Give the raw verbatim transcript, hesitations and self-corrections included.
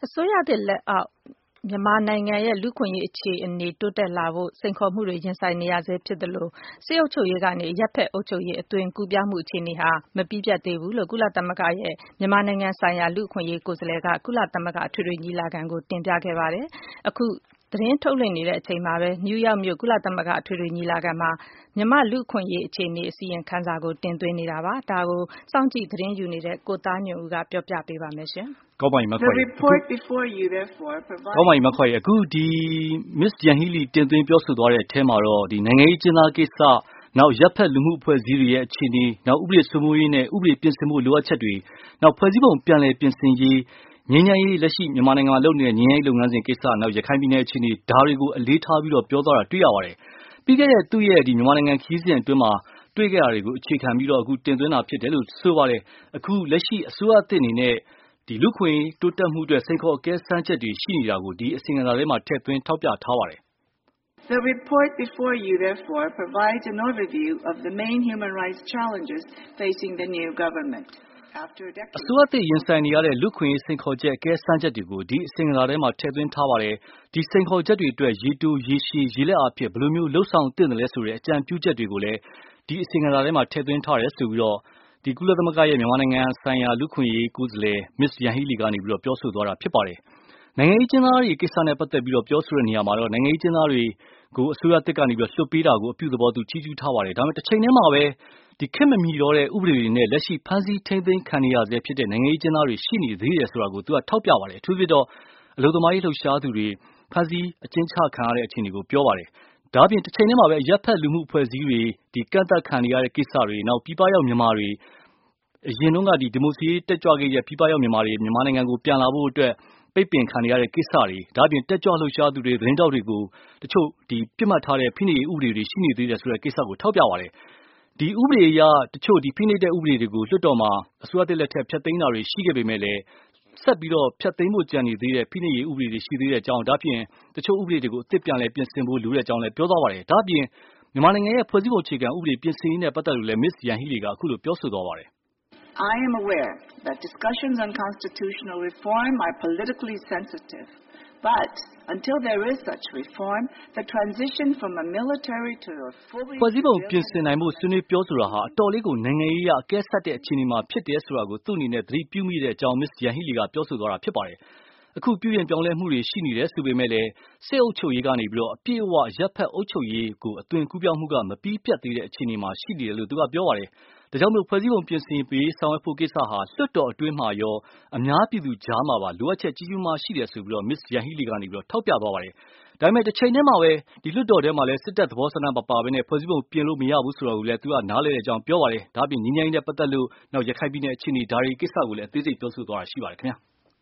အစိုးရသစ်လက်အောက်မြန်မာနိုင်ငံရဲ့လူ့အခွင့်အရေးအခြေအနေတိုးတက်လာဖို့စိန်ခေါ်မှုတွေရင်ဆိုင်နေရဆဲဖြစ်သလိုစစ်အုပ်ချုပ်ရေးကနေအရပ်ဖက်အုပ်ချုပ်ရေးအသွင်ကူးပြောင်းမှုအခြေအနေဟာမပြီးပြတ်သေးဘူးလို့ကုလသမဂ္ဂရဲ့မြန်မာနိုင်ငံဆိုင်ရာလူ့အခွင့်အရေးကိုယ်စားလှယ်ကကုလသမဂ္ဂအထွေထွေညီလာခံကိုတင်ပြခဲ့ပါတယ်။အခုသတင်းထုတ်လွှင့်နေတဲ့အချိန်မှာပဲနယူးယောက်မြို့ကုလသမဂ္ဂအထွေထွေညီလာခံမှာမြန်မာလူ့အခွင့်အရေးအခြေအနေအစီရင်ခံစာကိုတင်သွင်းနေတာပါ။ဒါကိုစောင့်ကြည့်သတင်းယူနေတဲ့ကိုသားညွန့်ဦးကပြောပြပေးပါမယ်ရှင်။ကောင်းပါပြီမခွာရီကောင်းပါပြီမခွာရီအခုဒီ Miss Yanghee Lee တင်သွင်းပြောဆိုသွားတဲ့အထဲမှာတော့ဒီနိုင်ငံရေးကျင်းသားကိစ္စနောက်ရပ်ဖက်လူမှုအဖွဲ့အစည်းတွေရဲ့အခြေအနေနောက်ဥပဒေစိုးမိုးရေးနဲ့ဥပဒေပြင်ဆင်မှုလိုအပ်ချက်တွေနောက်ဖွဲ့စည်းပုံပြန်လည်ပြင်ဆင်ရေးငြိမ်းချမ်းရေးလက်ရှိမြန်မာနိုင်ငံမှာလုပ်နေတဲ့ငြိမ်းချမ်းရေးလုပ်ငန်းစဉ်ကိစ္စနောက်ရခိုင်ပြည်နယ်အခြေအနေဒါတွေကိုအလေးထားပြီးတော့ပြောသွားတာတွေ့ရပါတယ်။ပြီးခဲ့တဲ့သူ့ရဲ့ဒီမြန်မာနိုင်ငံခရီးစဉ်အတွင်းမှာတွေ့ခဲ့တာတွေကိုအခြေခံပြီးတော့အခုတင်သွင်းတာဖြစ်တယ်လို့ဆိုပါတယ်။အခုလက်ရှိအစိုးရအသစ်အနေနဲ့ဒီလူခွင့်တိုးတက်မှုအတွက်စိန်ခေါ်အကဲစမ်းချက်တွေရှိနေတာကိုဒီအစီအစဉ်ထဲမှာထည့်သွင်းထောက်ပြထားပါတယ်။ The report before you therefore provides an overview of the main human rights challenges facing the new government. အစိုးရသစ်ရင်ဆိုင်နေရတဲ့လူခွင့်စိန်ခေါ်ချက်အကဲစမ်းချက်တွေကိုဒီအစီအစဉ်ထဲမှာထည့်သွင်းထားပါတယ်။ဒီစိန်ခေါ်ချက်တွေအတွက်ရေတိုရေရှည်ရေလက်အားဖြင့်ဘယ်လိုမျိုးလှုပ်ဆောင်သင့်တယ်လဲဆိုတဲ့အကြံပြုချက်တွေကိုလည်းဒီအစီအစဉ်ထဲမှာထည့်သွင်းထားတယ်ဆိုပြီးတော့ဒီကုလသမဂ္ဂရဲ့မြန်မာနိုင်ငံဆိုင်ရာလူခွင့်ရေးကိုယ်စားလှယ် Miss Yanghee Lee ကနေပြီးတော့ပြောဆိုသွားတာဖြစ်ပါတယ်။နိုင်ငံရေးကျင်းသားတွေကိစ္စနဲ့ပတ်သက်ပြီးတော့ပြောဆိုတဲ့နေရာမှာတော့နိုင်ငံရေးကျင်းသားတွေကိုအစိုးရတစ်ကနေပြီးတော့လွှတ်ပေးတာကိုအပြုသဘောတူချီးကျူးထားပါတယ်။ဒါပေမဲ့တစ်ချိန်တည်းမှာပဲဒီခေတ်မမီတော့တဲ့ဥပဒေတွေနဲ့လက်ရှိဖမ်းဆီးထိန်းသိမ်းခံနေရဆဲဖြစ်တဲ့နိုင်ငံရေးကျင်းသားတွေရှိနေသေးတယ်ဆိုတာကိုသူကထောက်ပြပါတယ်။အထူးသဖြင့်တော့အလုံသမားရေးလှုပ်ရှားသူတွေဖမ်းဆီးအကျဉ်းချခံရတဲ့အခြေအနေကိုပြောပါတယ်။ဒါအပြင်တစ်ချိန်တည်းမှာပဲရပ်ဖက်လူမှုအဖွဲ့အစည်းတွေဒီကန့်သက်ခံနေရတဲ့ကိစ္စတွေနောက်ပြည်ပရောက်မြန်မာတွေအရင်တုန်းကဒီဒီမိုစီတက်ကြွခဲ့တဲ့ပြည်ပရောက်မြန်မာတွေမြန်မာနိုင်ငံကိုပြန်လာဖို့အတွက်ပိတ်ပင်ခံရတဲ့ကိစ္စတွေဒါအပြင်တက်ကြွလှုပ်ရှားသူတွေသတင်းတောက်တွေကိုတချို့ဒီပြစ်မှတ်ထားတဲ့ဖိနှိပ်ရေးဥပဒေတွေရှိနေသေးတယ်ဆိုတဲ့ကိစ္စကိုထောက်ပြပါတယ်။ဒီဥပဒေအရတချို့ဒီဖိနှိပ်တဲ့ဥပဒေတွေကိုလွှတ်တော်မှာအစိုးရတစ်လက်ထက်ဖျက်သိမ်းတာတွေရှိခဲ့ပေမဲ့လည်းဆက်ပြီးတော့ဖျက်သိမ်းဖို့ကြံနေသေးတဲ့ဖိနှိပ်ရေးဥပဒေတွေရှိသေးတဲ့အကြောင်းဒါအပြင်တချို့ဥပဒေတွေကိုအသစ်ပြန်လည်ပြင်ဆင်ဖို့လိုတဲ့အကြောင်းလည်းပြောသွားပါတယ်။ဒါအပြင်မြန်မာနိုင်ငံရဲ့ဖွဲ့စည်းပုံအခြေခံဥပဒေပြင်ဆင်ရေးနဲ့ပတ်သက်လို့လည်း Miss Yanghee Lee ကအခုလိုပြောဆိုသွားပါတယ်။ I am aware that discussions on constitutional reform are politically sensitive, but until there is such reform, the transition from a military to a fully ဖွဲ့စည်းပုံပြင်ဆင်နိုင်ဖို့ဆွေးနွေးပြောဆိုတာဟာအတော်လေးကိုနိုင်ငံရေးအရအကဲဆက်တဲ့အခြေအနေမှာဖြစ်တယ်ဆိုတာကိုသူ့အနေနဲ့သတိပြုမိတဲ့အကြောင်း Miss Yanghee Lee ကပြောဆိုသွားတာဖြစ်ပါတယ်။အခုပြုပြင်ပြောင်းလဲမှုတွေရှိနေတယ်ဆိုပေမဲ့လည်းစစ်အုပ်ချုပ်ရေးကနေပြီးတော့အပြည့်အဝရပ်ဖက်အုပ်ချုပ်ရေးကိုအသွင်ကူးပြောင်းမှုကမပြီးပြတ်သေးတဲ့အခြေအနေမှာရှိနေတယ်လို့သူကပြောပါတယ်။ဒါကြောင့်မို့ဖွဲ့စည်းပုံပြင်ဆင်ပေးဆောင်ရွက်ဖို့ကိစ္စဟာလွှတ်တော်အတွင်းမှာရောအများပြည်သူကြားမှာပါလိုအပ်ချက်ကြီးကြီးမားရှိတယ်ဆိုပြီးတော့ Miss Yanghee Lee ကနေပြီးတော့ထောက်ပြသွားပါတယ်။ဒါပေမဲ့တစ်ချိန်တည်းမှာပဲဒီလွှတ်တော်ထဲမှာလည်းစစ်တပ်သဘောဆန္ဒမပါဘဲနဲ့ဖွဲ့စည်းပုံပြင်လို့မရဘူးဆိုတော့လည်းသူကနားလဲတဲ့အကြောင်းပြောပါတယ်။ဒါအပြင်ငြိမ်းချမ်းရေးနဲ့ပတ်သက်လို့နောက်ရခိုင်ပြည်နယ်အခြေအနေဒါတွေကိစ္စကိုလည်းအသေးစိတ်ပြောဆိုသွားတာရှိပါတယ်ခင်ဗျာ။